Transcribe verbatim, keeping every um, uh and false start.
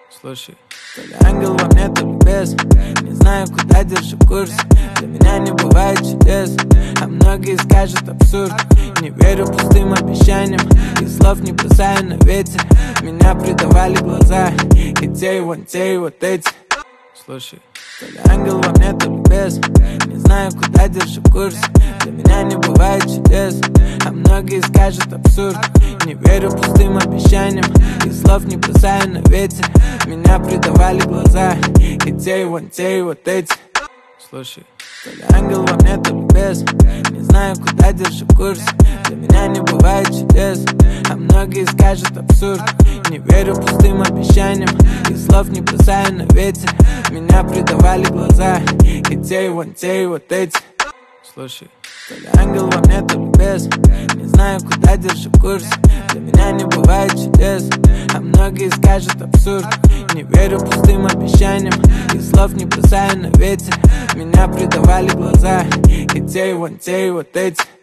Слушай, то ли ангел во мне, то ли бес. Не знаю, куда держу курс. Для меня не бывает чудес, а многие скажут абсурд. Не верю пустым обещаниям и слов не бросаю на ветер. Меня предавали глаза, и те, и вон те, и вот эти. Слушай, то ли ангел во мне, то ли бес. Не знаю, куда держу курс. Для меня не бывает чудес, а многие скажут абсурд. Не верю пустым обещаниям и слов не бросаю на ветер. Меня предавали глаза, и те, и вон те, и вот эти. Слушай, то ли ангел во мне, то ли бес. Не знаю, куда держу курс. Для меня не бывает чудес, а многие скажут абсурд. Не верю пустым обещаниям и слов не бросаю на ветер. Меня предавали глаза, и те, и вон те, и вот эти. Слушай, то ли ангел во мне, то ли бес. Не знаю, куда держу курс. Для меня не бывает чудес, а многие скажут абсурд. Не верю пустым обещаниям и слов не бросаю на ветер. Меня предавали глаза, и те, и вон те, и вот эти.